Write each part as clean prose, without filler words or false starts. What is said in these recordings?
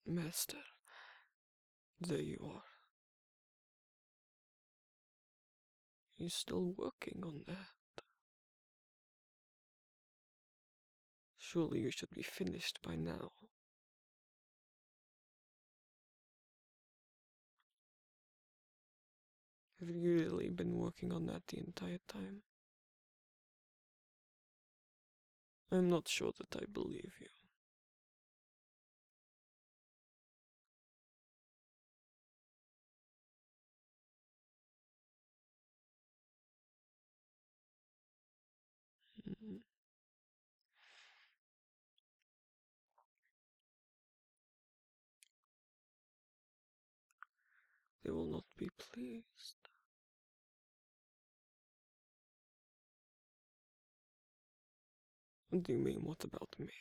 Master, there you are. You're still working on that. Surely you should be finished by now. Have you really been working on that the entire time? I'm not sure that I believe you. Mm, They will not be pleased. What do you mean, what about me?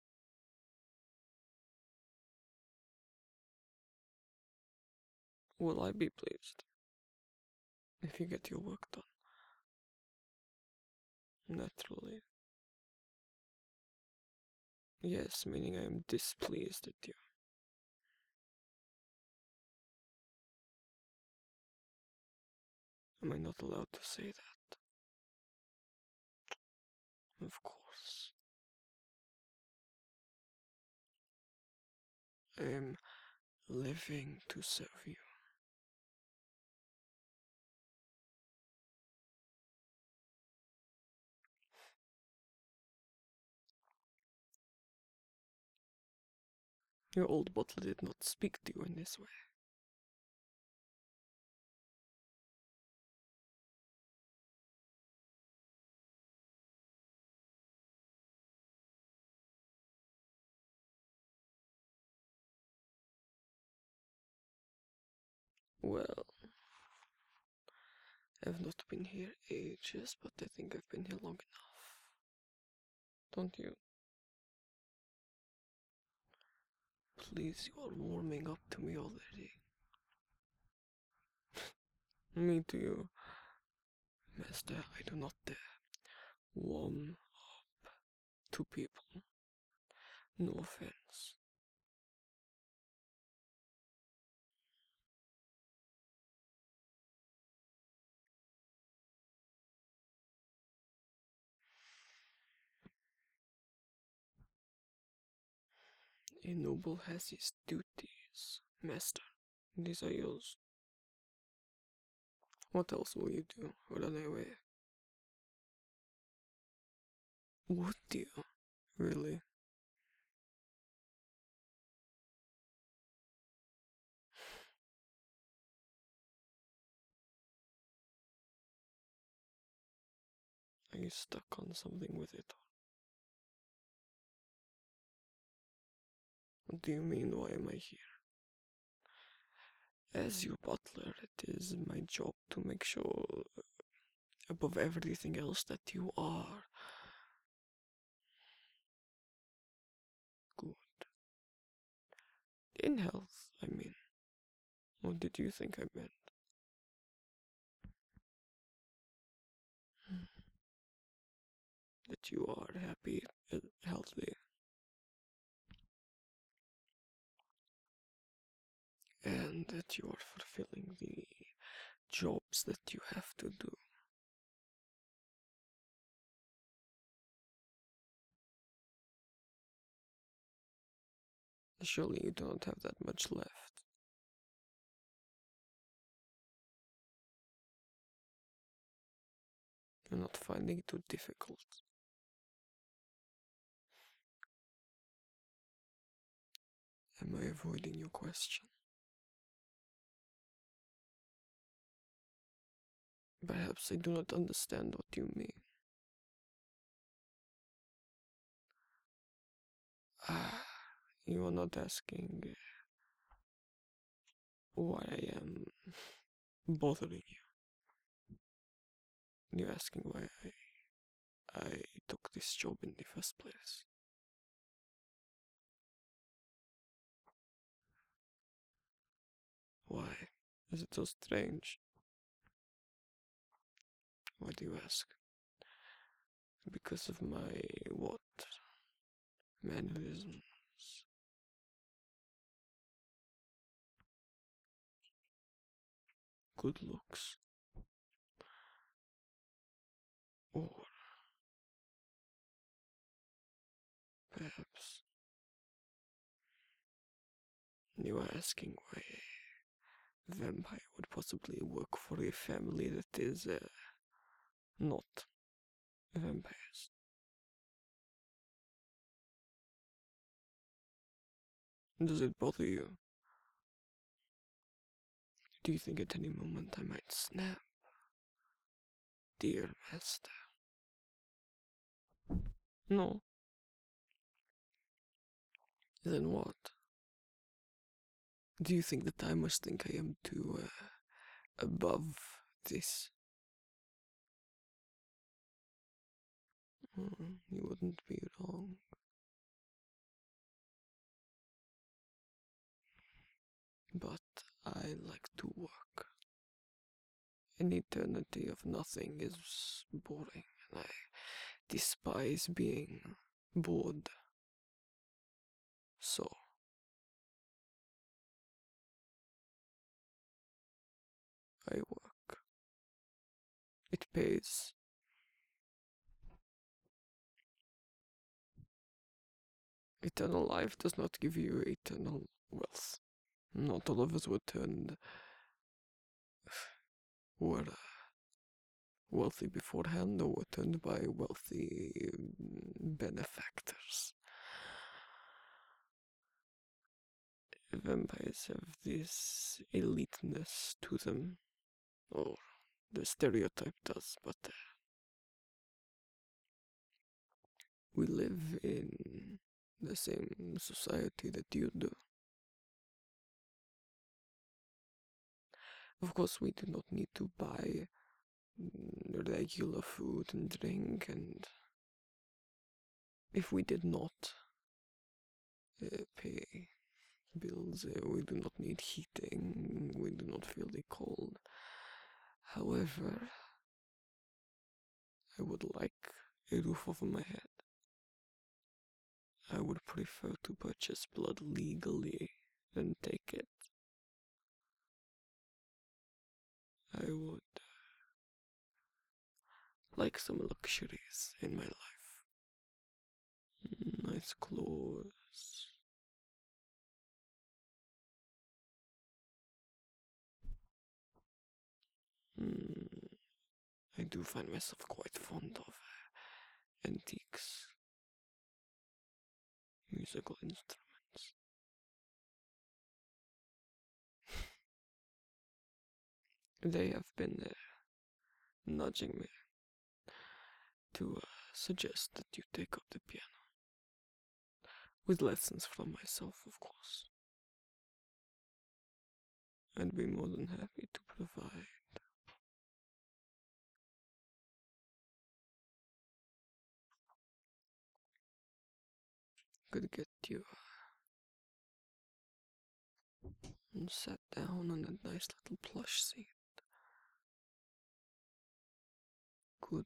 Will I be pleased if you get your work done? Naturally. Yes, meaning I am displeased at you. Am I not allowed to say that? Of course. I am living to serve you. Your old butler did not speak to you in this way. Well, I've not been here ages, but I think I've been here long enough. Don't you? Please, you are warming up to me already. Me too, Master. I do not dare warm up to people. No offense. A noble has his duties, Master. These are yours. What else will you do? Run away? Would you? Really? Are you stuck on something with it? What do you mean, why am I here? As your butler, it is my job to make sure, above everything else, that you are good. In health, I mean. What did you think I meant? That you are happy and healthy, and that you are fulfilling the jobs that you have to do. Surely you do not have that much left. You're not finding it too difficult. Am I avoiding your question? Perhaps I do not understand what you mean. Ah, you are not asking why I am bothering you. You're asking why I took this job in the first place. Why? Is it so strange? Why do you ask? Because of my what? Mannerisms. good looks. Or perhaps you are asking why a vampire would possibly work for a family that is not vampires. Does it bother you? Do you think at any moment I might snap? Dear master. No. Then what? Do you think that I must think I am too above this? You wouldn't be wrong. But I like to work. An eternity of nothing is boring, and I despise being bored. So, I work. It pays. Eternal life does not give you eternal wealth. Not all of us were wealthy beforehand or were turned by wealthy benefactors. Vampires have this eliteness to them, or the stereotype does, but we live in the same society that you do. Of course, we do not need to buy regular food and drink, and if we did not pay bills, we do not need heating, we do not feel the cold. However, I would like a roof over my head. I would prefer to purchase blood legally than take it. I would like some luxuries in my life. Nice clothes. I do find myself quite fond of antiques, musical instruments. They have been nudging me to suggest that you take up the piano. With lessons from myself, of course. I'd be more than happy to provide. Could get you and sat down on a nice little plush seat. Could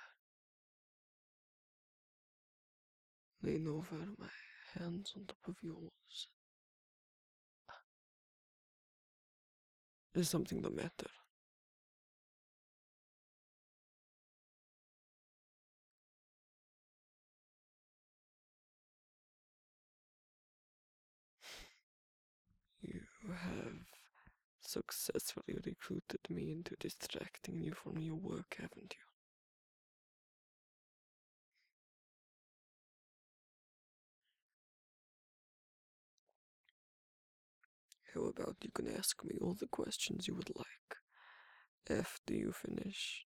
lean over my hands on top of yours. Is something the matter? You have successfully recruited me into distracting you from your work, haven't you? How about you can ask me all the questions you would like after you finish?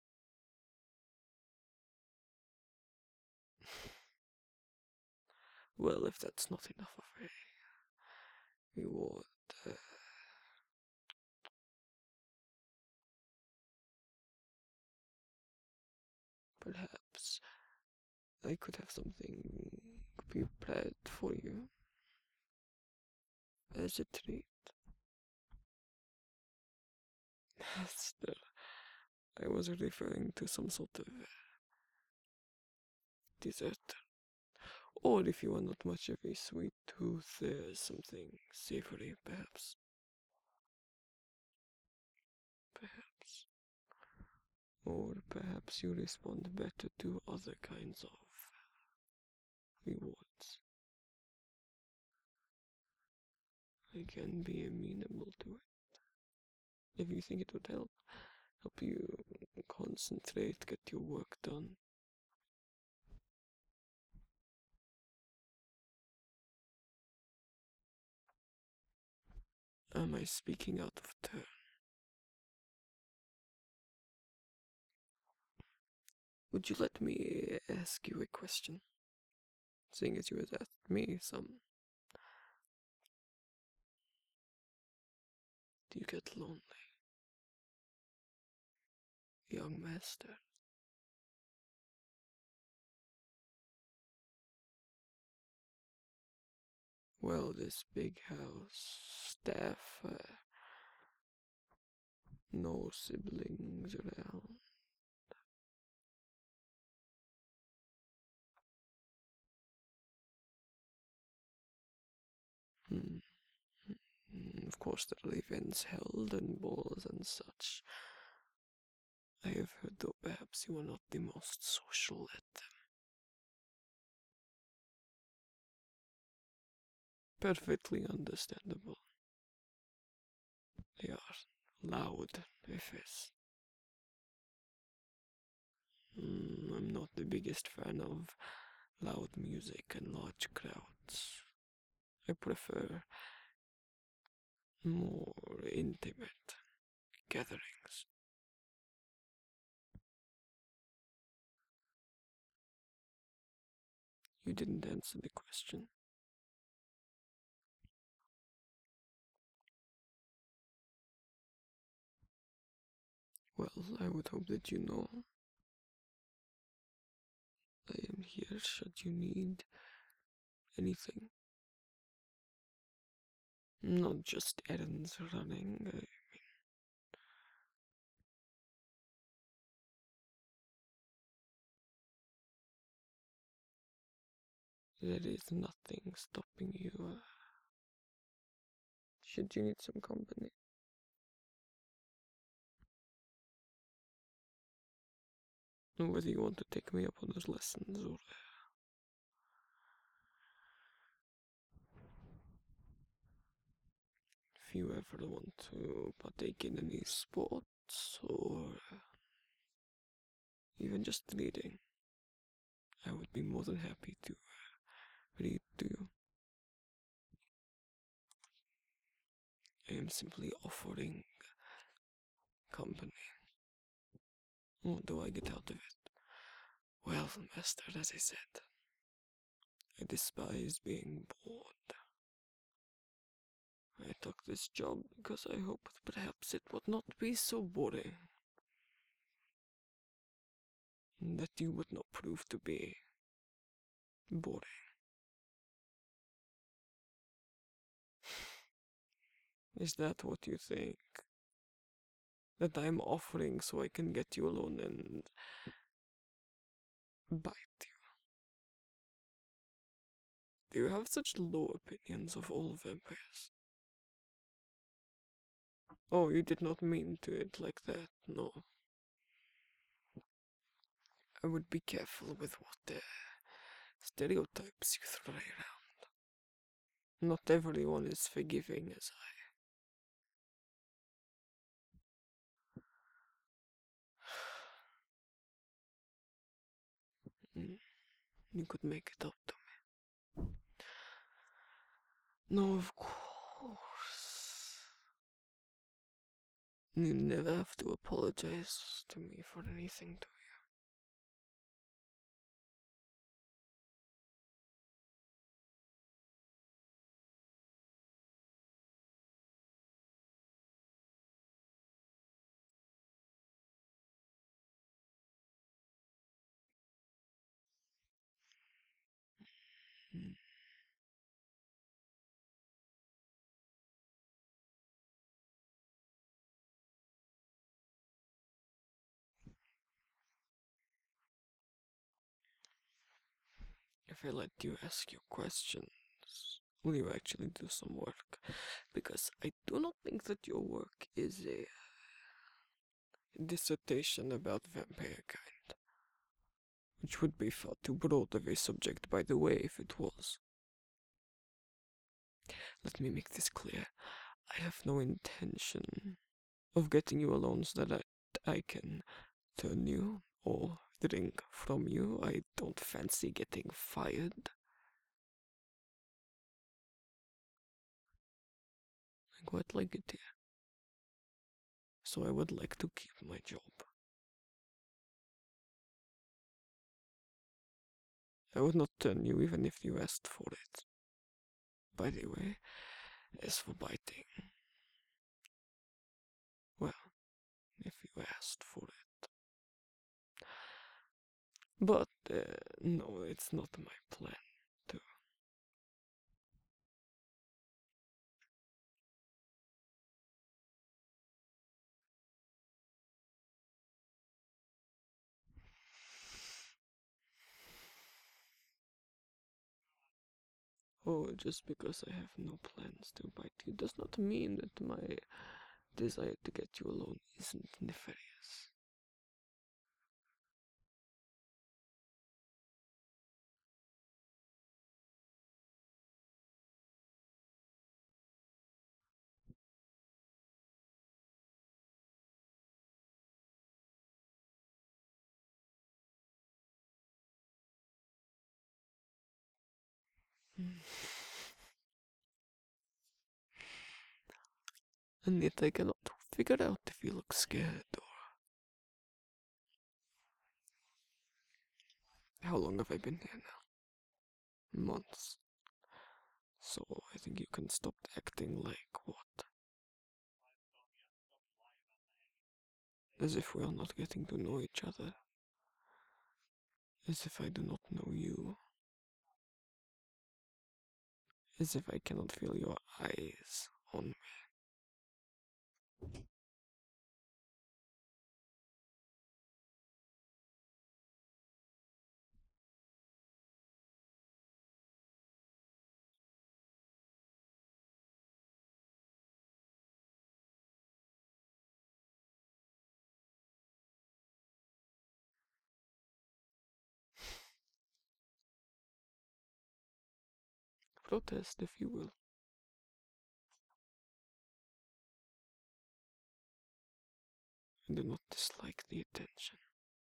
Well, if that's not enough of a reward, perhaps I could have something prepared for you as a treat. Still, I was referring to some sort of dessert. Or if you are not much of a sweet tooth, something savory, perhaps. Or perhaps you respond better to other kinds of rewards. I can be amenable to it. If you think it would help you concentrate, get your work done. Am I speaking out of turn? Would you let me ask you a question? Seeing as you had asked me some. Do you get lonely, young master? Well, this big house, staff, no siblings around. Hmm. Of course, there are events held and balls and such. I have heard, though, perhaps you are not the most social at them. Perfectly understandable. They are loud affairs. I'm not the biggest fan of loud music and large crowds. I prefer more intimate gatherings. You didn't answer the question. Well, I would hope that you know I am here should you need anything. Not just errands running. There is nothing stopping you. Should you need some company? Whether you want to take me up on those lessons or if you ever want to partake in any sports or even just reading, I would be more than happy to read to you. I am simply offering company. What do I get out of it? Well, master, as I said, I despise being bored. I took this job because I hoped perhaps it would not be so boring. That you would not prove to be boring. Is that what you think? That I'm offering so I can get you alone and bite you? Do you have such low opinions of all vampires? Oh, you did not mean to it like that, no. I would be careful with what stereotypes you throw around. Not everyone is forgiving as I. You could make it up to me. No, of course. You never have to apologize to me for anything, do you? If I let you ask your questions, will you actually do some work? Because I do not think that your work is dissertation about vampire kind, which would be far too broad of a subject, by the way, if it was. Let me make this clear. I have no intention of getting you alone so that I can turn you or drink from you. I don't fancy getting fired. I quite like it here, so I would like to keep my job. I would not turn you even if you asked for it. By the way, as for biting, well, if you asked for it. But, no, it's not my plan to. Oh, just because I have no plans to bite you does not mean that my desire to get you alone isn't nefarious. And yet I cannot figure out if you look scared or how long have I been here now? Months. So I think you can stop acting like what? As if we are not getting to know each other. As if I do not know you. As if I cannot feel your eyes on me. Protest if you will. I do not dislike the attention.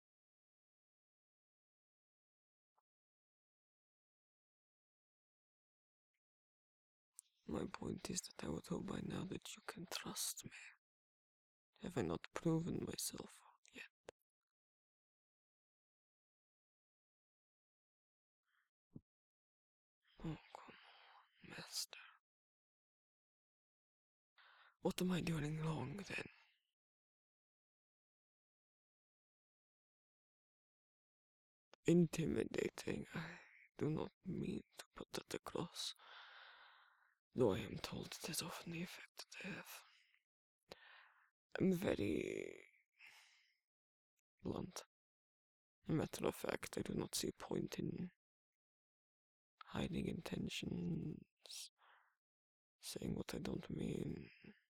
My point is that I would hope by now that you can trust me. Have I not proven myself yet? Oh, come on, master. What am I doing wrong then? Intimidating. I do not mean to put that across, though I am told it is often the effect that they have. I'm very blunt. Matter of fact, I do not see a point in hiding intentions, saying what I don't mean.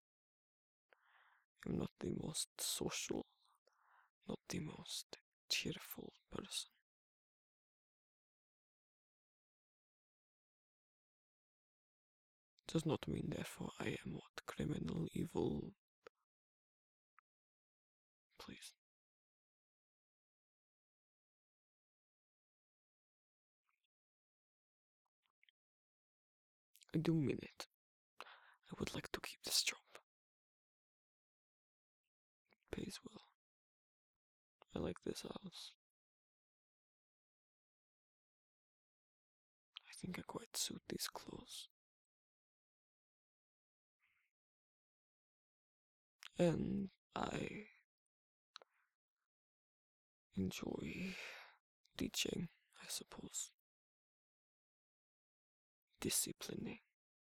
I'm not the most social, not the most cheerful person. Does not mean, therefore, I am what? Criminal, evil. Please. I do mean it. I would like to keep this job. It pays well. I like this house. I think I quite suit these clothes. And I enjoy teaching, I suppose. Disciplining.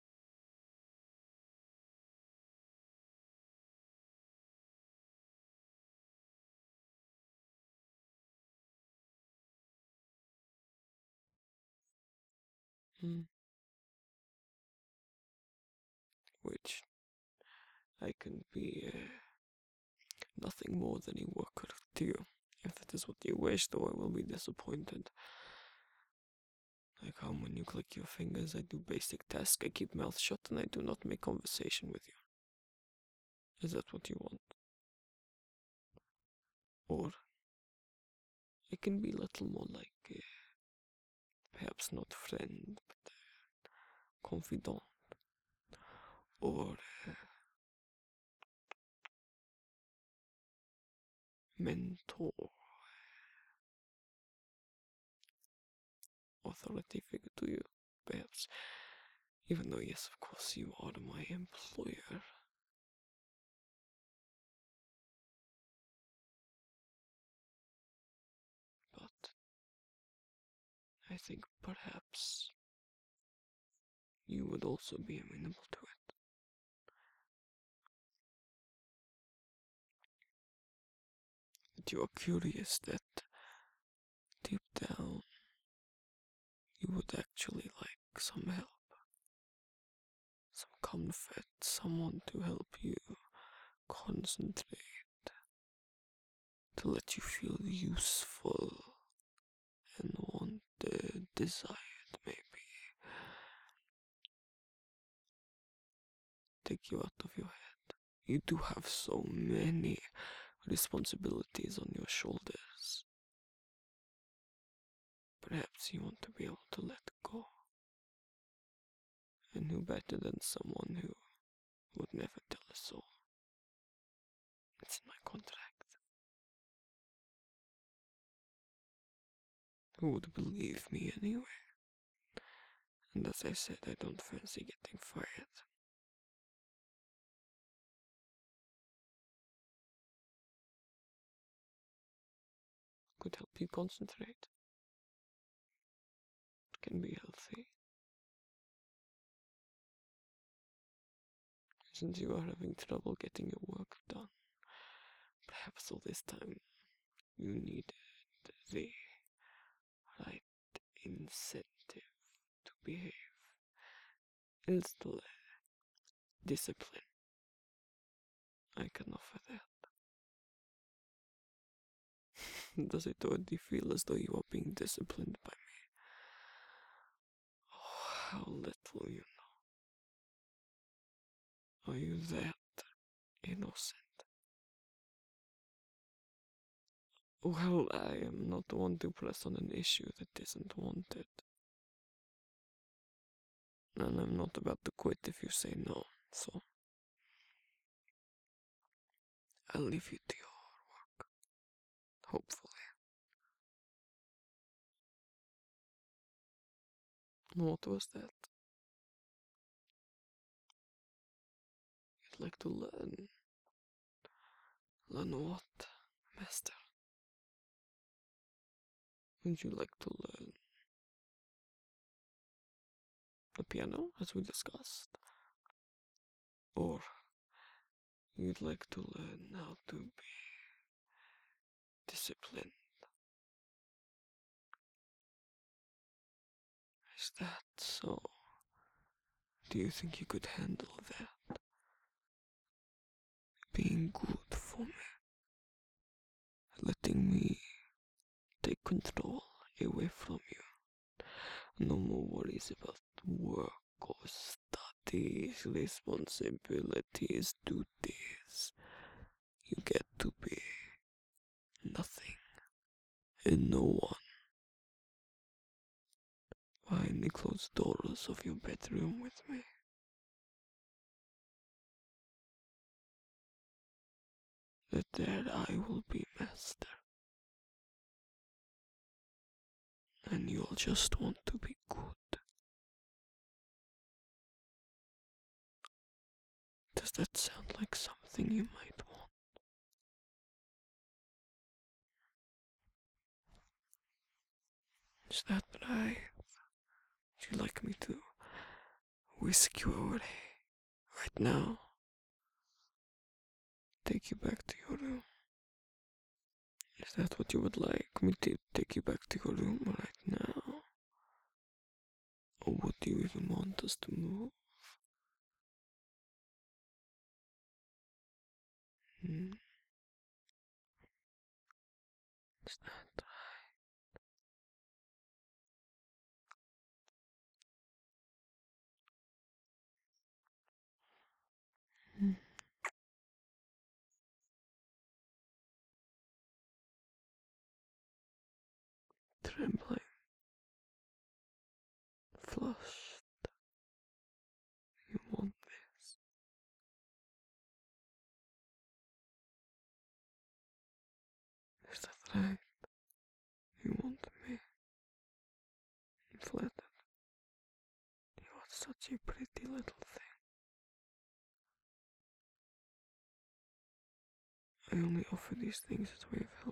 Hmm. Which I can be nothing more than a worker to you. If that is what you wish, though, I will be disappointed. I come when you click your fingers, I do basic tasks, I keep mouth shut, and I do not make conversation with you. Is that what you want? Or it can be a little more like, perhaps not friend, but confidant, or mentor, authority figure to you, perhaps. Even though, yes, of course, you are my employer. But I think perhaps you would also be amenable to it. That you are curious that deep down you would actually like some help, some comfort, someone to help you concentrate, to let you feel useful and wanted, desired, maybe. Take you out of your head. You do have so many responsibilities on your shoulders. Perhaps you want to be able to let go. And who better than someone who would never tell a soul? It's in my contract. Who would believe me anyway? And as I said, I don't fancy getting fired. Could help you concentrate. It can be healthy. Since you are having trouble getting your work done, perhaps all this time you needed the right incentive to behave. Instill discipline. I can offer that. Does it already feel as though you are being disciplined by me? Oh, how little you know. Are you that innocent? Well, I am not the one to press on an issue that isn't wanted. And I'm not about to quit if you say no, so I'll leave you to your work. Hopefully. What was that? You'd like to learn. Learn what, master? Would you like to learn the piano, as we discussed? Or you'd like to learn how to be disciplined? Is that so? Do you think you could handle that? Being good for me? Letting me take control away from you? No more worries about work or studies, responsibilities, duties. You get to be nothing and no one behind the closed doors of your bedroom with me. That there I will be master. And you'll just want to be good. Does that sound like something you might want? Is that right? Would you like me to whisk you away right now? Take you back to your room? Is that what you would like me to take you back to your room right now? Or would you even want us to move? Hmm? trembling, flushed. You want this. Is that right? You want me flattered. You are such a pretty little thing. I only offer these things as a way of help.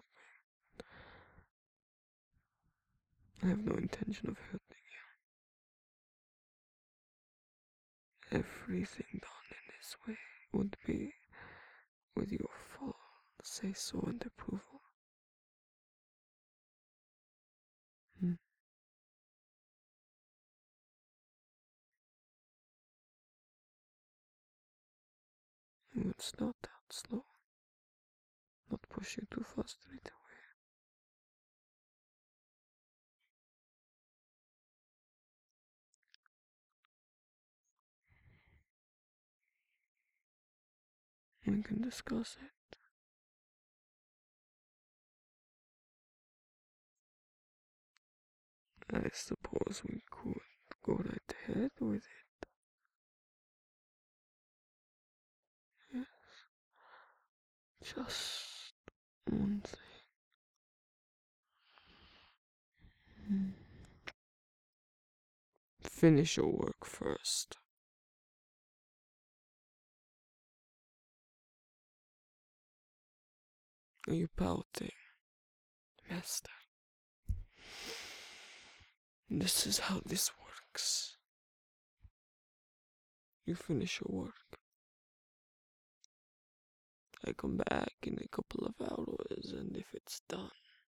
I have no intention of hurting you. Everything done in this way would be with your full say-so and approval. Hmm. I would start out slow, not push you too fast right away. We can discuss it. I suppose we could go right ahead with it. Yes. Just one thing. Finish your work first. Are you pouting, master? This is how this works. You finish your work. I come back in a couple of hours, and if it's done,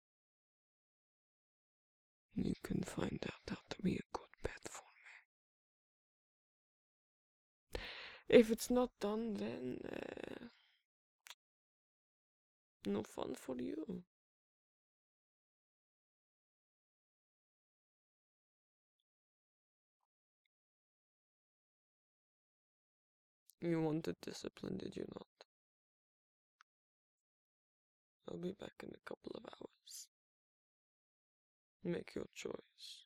you can find out how to be a good pet for me. If it's not done, then no fun for you. You wanted discipline, did you not? I'll be back in a couple of hours. Make your choice.